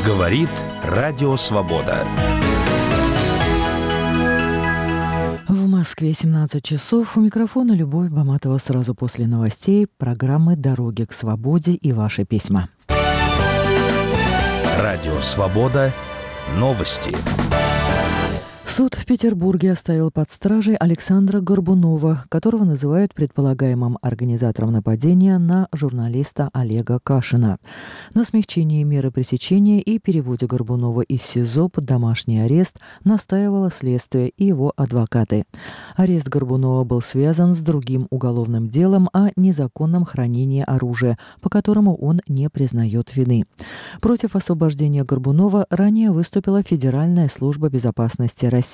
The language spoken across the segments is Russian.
Говорит Радио Свобода. В Москве 17 часов. У микрофона Любовь Баматова. Сразу после новостей программы «Дороги к свободе» и ваши письма. Радио Свобода. Новости. Суд в Петербурге оставил под стражей Александра Горбунова, которого называют предполагаемым организатором нападения на журналиста Олега Кашина. На смягчении меры пресечения и переводе Горбунова из СИЗО под домашний арест настаивало следствие и его адвокаты. Арест Горбунова был связан с другим уголовным делом о незаконном хранении оружия, по которому он не признает вины. Против освобождения Горбунова ранее выступила Федеральная служба безопасности России.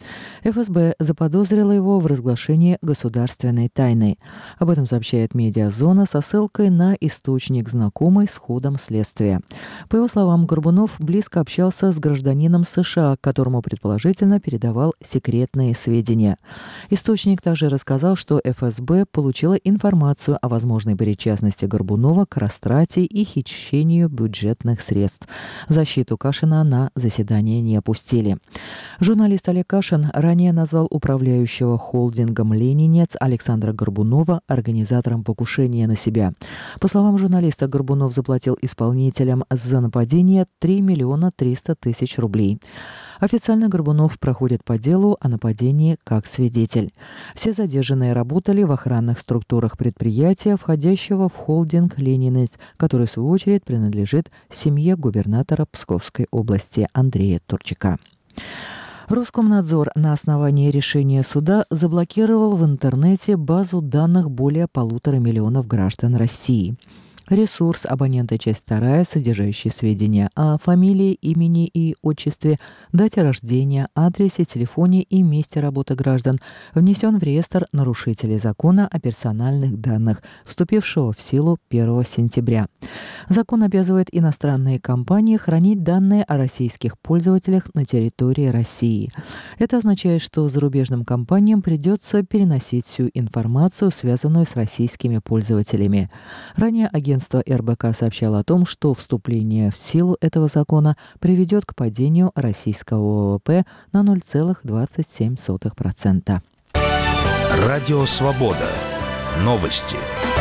ФСБ заподозрила его в разглашении государственной тайны. Об этом сообщает «Медиазона» со ссылкой на источник, знакомый с ходом следствия. По его словам, Горбунов близко общался с гражданином США, которому предположительно передавал секретные сведения. Источник также рассказал, что ФСБ получила информацию о возможной причастности Горбунова к растрате и хищению бюджетных средств. Защиту Кашина на заседание не пустили. Журналист Олег Кашин ранее назвал управляющего холдингом «Ленинец» Александра Горбунова организатором покушения на себя. По словам журналиста, Горбунов заплатил исполнителям за нападение 3 300 000 рублей. Официально Горбунов проходит по делу о нападении как свидетель. Все задержанные работали в охранных структурах предприятия, входящего в холдинг «Ленинец», который, в свою очередь, принадлежит семье губернатора Псковской области Андрея Турчака. Роскомнадзор на основании решения суда заблокировал в интернете базу данных более 1,5 миллиона граждан России. Ресурс «Абонента. Часть 2», содержащий сведения о фамилии, имени и отчестве, дате рождения, адресе, телефоне и месте работы граждан, внесен в реестр нарушителей закона о персональных данных, вступившего в силу 1 сентября. Закон обязывает иностранные компании хранить данные о российских пользователях на территории России. Это означает, что зарубежным компаниям придется переносить всю информацию, связанную с российскими пользователями. Ранее агентство РБК сообщало о том, что вступление в силу этого закона приведет к падению российского ВВП на 0,27%. Радио Свобода. Новости.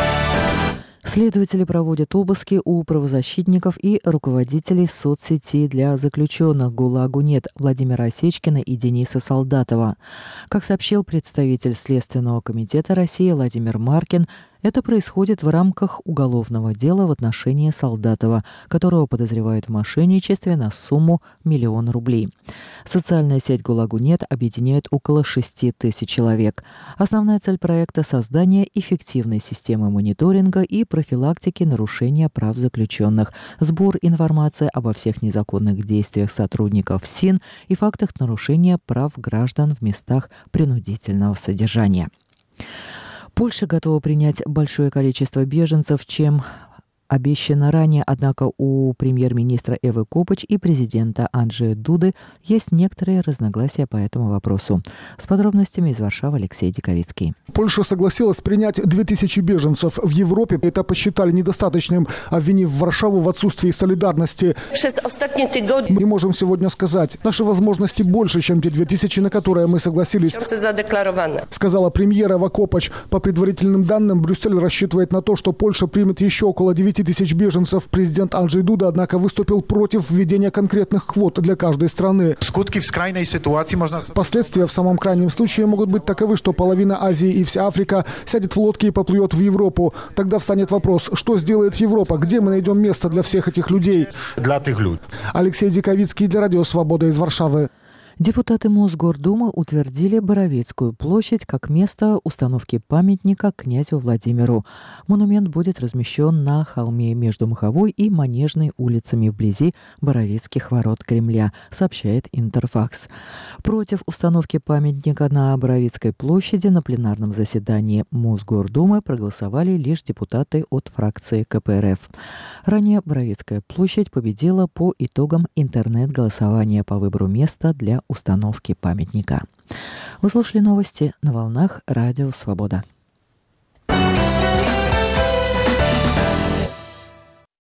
Следователи проводят обыски у правозащитников и руководителей соцсети для заключенных ГУЛАГу «Нет» Владимира Осечкина и Дениса Солдатова. Как сообщил представитель Следственного комитета России Владимир Маркин, это происходит в рамках уголовного дела в отношении Солдатова, которого подозревают в мошенничестве на сумму 1 000 000 рублей. Социальная сеть «ГУЛАГу Нет» объединяет около 6 тысяч человек. Основная цель проекта – создание эффективной системы мониторинга и профилактики нарушения прав заключенных, сбор информации обо всех незаконных действиях сотрудников СИН и фактах нарушения прав граждан в местах принудительного содержания. Польша готова принять большое количество беженцев, чем обещано ранее, однако у премьер-министра Эвы Копач и президента Анджея Дуды есть некоторые разногласия по этому вопросу. С подробностями из Варшавы Алексей Диковицкий. Польша согласилась принять 2000 беженцев. В Европе это посчитали недостаточным, обвинив Варшаву в отсутствии солидарности. Мы не можем сегодня сказать, наши возможности больше, чем те 2000, на которые мы согласились, сказала премьер Эва Копач. По предварительным данным, Брюссель рассчитывает на то, что Польша примет еще около 9 тысяч беженцев. Президент Анджей Дуда, однако, выступил против введения конкретных квот для каждой страны. Последствия в самом крайнем случае могут быть таковы, что половина Азии и вся Африка сядет в лодки и поплывет в Европу. Тогда встанет вопрос, что сделает Европа, где мы найдем место для всех этих людей? Алексей Диковицкий для Радио Свобода из Варшавы. Депутаты Мосгордумы утвердили Боровицкую площадь как место установки памятника князю Владимиру. Монумент будет размещен на холме между Маховой и Манежной улицами вблизи Боровицких ворот Кремля, сообщает Интерфакс. Против установки памятника на Боровицкой площади на пленарном заседании Мосгордумы проголосовали лишь депутаты от фракции КПРФ. Ранее Боровицкая площадь победила по итогам интернет-голосования по выбору места для установки памятника. Вы слушали новости на волнах Радио Свобода.